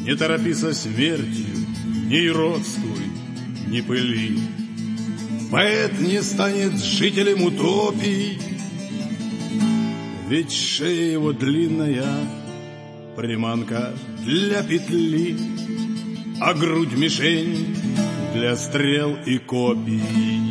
Не торопи со смертью, не иродствуй, не пыли. Поэт не станет жителем утопий, ведь шея его длинная, приманка для петли, а грудь мишень для стрел и копий.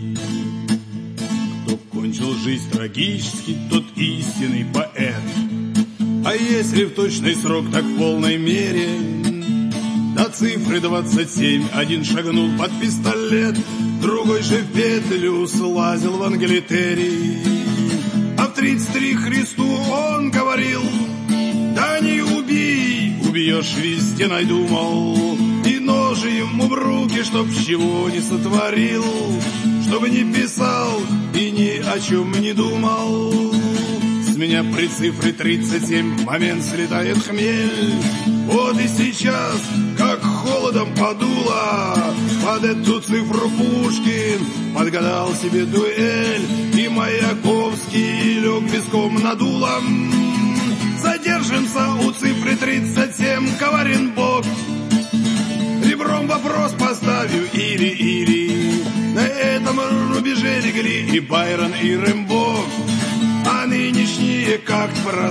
Кто кончил жизнь трагически, тот истинный поэт. А если в точный срок, так в полной мере. До цифры 27 один шагнул под пистолет, другой же в петлю слазил в Англитерии. А в 33 Христу он говорил: да не убей, убьешь везде найду, мол. И ножи ему в руки, чтоб чего не сотворил, чтобы не писал и ни о чем не думал. С меня при цифре 37 в момент слетает хмель. Вот и сейчас, как холодом подуло, под эту цифру Пушкин подгадал себе дуэль. И Маяковский лег песком над улом. Задержимся у цифры 37, коварен Бог. Ребром вопрос поставлю или. На этом рубеже легли и Байрон, и Рэмбо. А нынешние как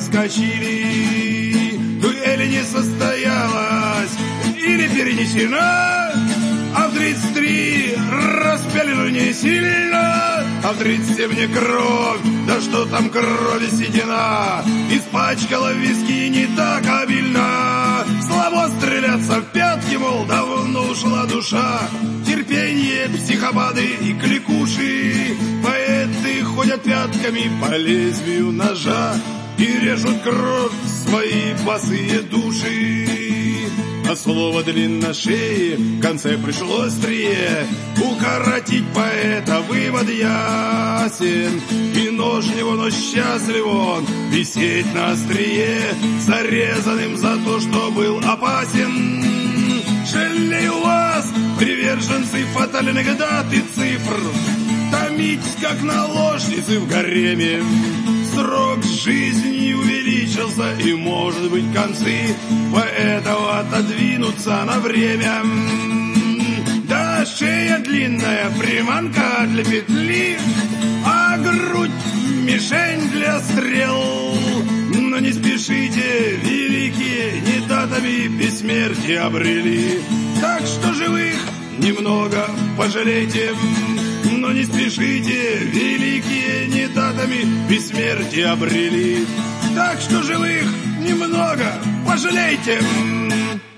проскочили. Дуэль не состоялась или перенесена. А в 33 распялили не сильно, а в 37 не кровь, да что там крови седина. Испачкала виски не так обильно. Слабо стреляться в пятки, мол, давно ушла душа. Терпение, психопаты и кликуши. Поэты ходят пятками по лезвию ножа и режут кровь свои босые души. А слово длинношее в конце пришло острее. Укоротить поэта вывод ясен. И нож него, но счастлив он висеть на острие, зарезанным за то, что был опасен. Жалею вас, приверженцы фатальных дат и цифр, томить, как наложницы в гареме. Срок жизни увеличился, и, может быть, концы поэтов отодвинутся на время. Да, шея длинная, приманка для петли, а грудь мишень для стрел. Но не спешите, великие не датами бессмертия обрели. Так что живых немного пожалейте. Но не спешите, великие не датами бессмертия обрели. Так что живых немного пожалейте.